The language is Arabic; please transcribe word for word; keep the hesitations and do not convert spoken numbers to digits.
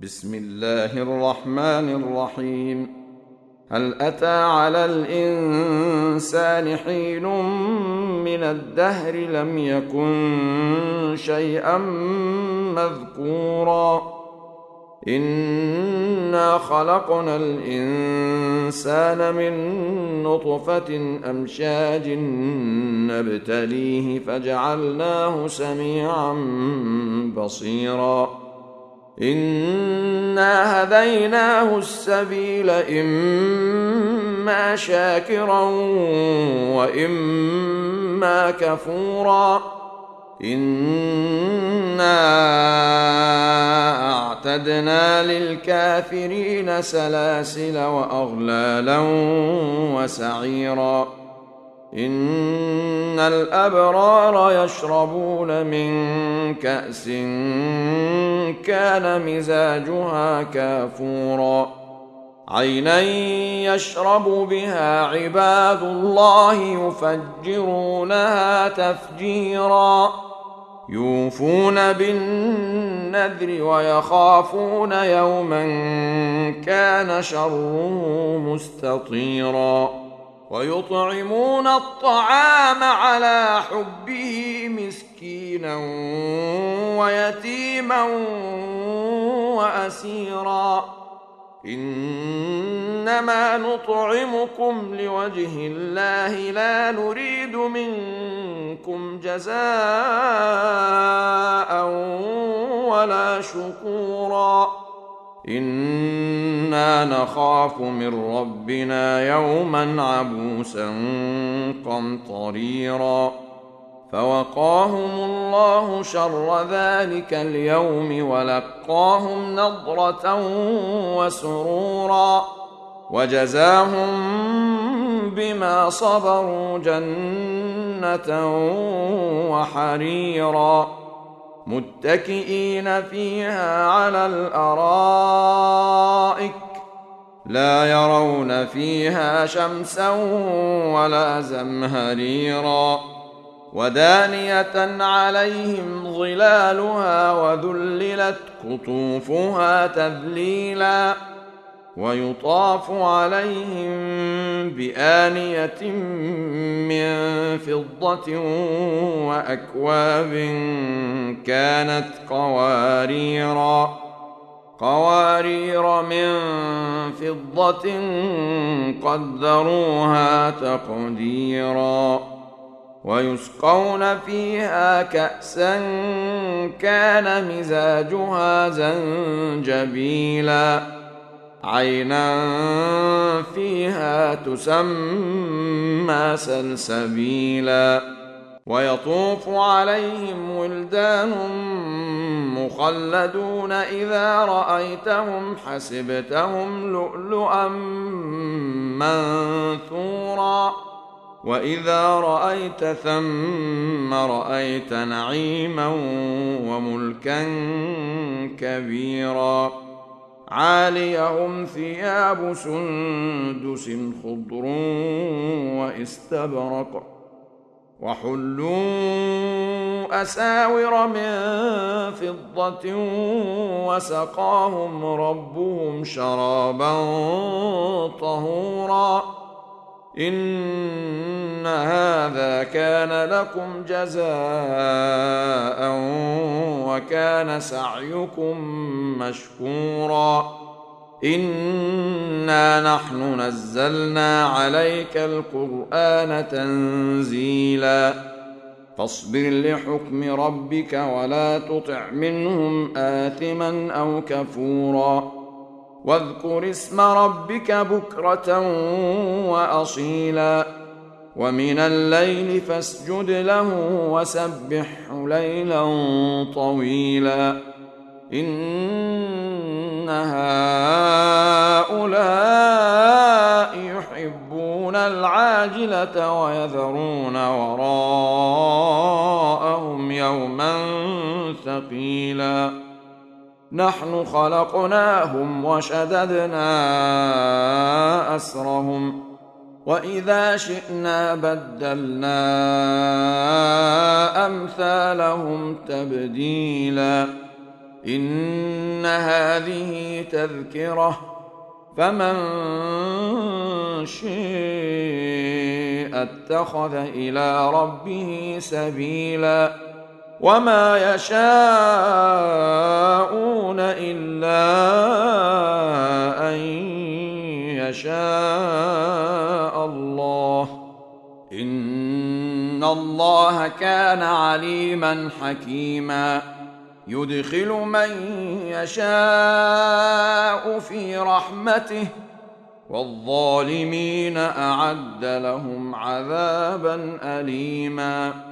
بسم الله الرحمن الرحيم. هل أتى على الإنسان حين من الدهر لم يكن شيئا مذكورا إنا خلقنا الإنسان من نطفة أمشاج نبتليه فجعلناه سميعا بصيرا إنا هديناه السبيل إما شاكرا وإما كفورا إنا أعتدنا للكافرين سلاسل وأغلالا وسعيرا إن الأبرار يشربون من كأس كان مزاجها كافورا عينا يشرب بها عباد الله يفجرونها تفجيرا يوفون بالنذر ويخافون يوما كان شره مستطيرا ويطعمون الطعام على حبه مسكينا ويتيما وأسيرا إنما نطعمكم لوجه الله لا نريد منكم جزاء ولا شكورا إنا نخاف من ربنا يوما عبوسا قمطريرا فوقاهم الله شر ذلك اليوم ولقاهم نضرة وسرورا وجزاهم بما صبروا جنة وحريرا متكئين فيها على الأرائك لا يرون فيها شمسا ولا زمهريرا ودانية عليهم ظلالها وذللت قطوفها تذليلا ويطاف عليهم بآنية من فضة وأكواب كانت قواريرا قوارير من فضة قدروها تقديرا ويسقون فيها كأسا كان مزاجها زنجبيلا عينا فيها تسمى سلسبيلا ويطوف عليهم ولدان مخلدون إذا رأيتهم حسبتهم لؤلؤا منثورا وإذا رأيت ثم رأيت نعيما وملكا كبيرا عاليهم ثياب سندس خضر واستبرق وحلوا أساور من فضة وسقاهم ربهم شرابا طهورا إن هذا كان لكم جزاء وكان سعيكم مشكورا إنا نحن نزلنا عليك القرآن تنزيلا فاصبر لحكم ربك ولا تطع منهم آثما أو كفورا واذكر اسم ربك بكرة وأصيلا ومن الليل فاسجد له وسبحه ليلا طويلا إن هؤلاء يحبون العاجلة ويذرون وراءهم يوما ثقيلا نحن خلقناهم وشددنا أسرهم وإذا شئنا بدلنا أمثالهم تبديلا إن هذه تذكرة فمن شاء اتخذ إلى ربه سبيلا وما يشاءون إلا أن يشاء الله إن الله كان عليما حكيما يدخل من يشاء في رحمته والظالمين أعد لهم عذابا أليما